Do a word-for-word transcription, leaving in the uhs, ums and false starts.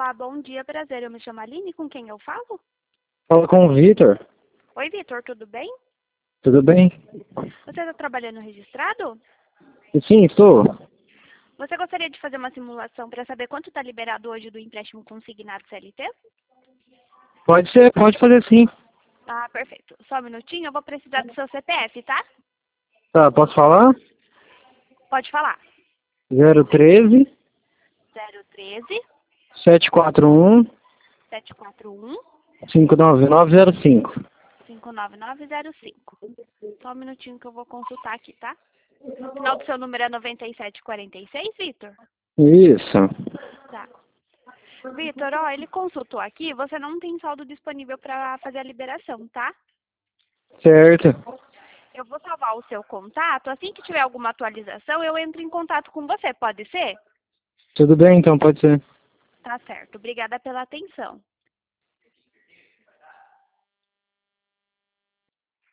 Olá, bom dia, prazer. Eu me chamo Aline, com quem eu falo? Fala com o Vitor. Oi, Vitor, tudo bem? Tudo bem? Você está trabalhando registrado? Sim, estou. Você gostaria de fazer uma simulação para saber quanto está liberado hoje do empréstimo consignado C L T? Pode ser, pode fazer sim. Ah, perfeito. Só um minutinho, eu vou precisar do seu C P F, tá? Tá, posso falar? Pode falar. zero treze, zero treze, sete quatro um, sete quatro um, cinco nove nove zero cinco. cinco nove nove zero cinco. Só um minutinho que eu vou consultar aqui, tá? O final do seu número é noventa e sete quarenta e seis, Vitor? Isso. Tá. Vitor, ó, ele consultou aqui, você não tem saldo disponível para fazer a liberação, tá? Certo. Eu vou salvar o seu contato, assim que tiver alguma atualização, eu entro em contato com você, pode ser? Tudo bem, então, pode ser. Tá certo. Obrigada pela atenção.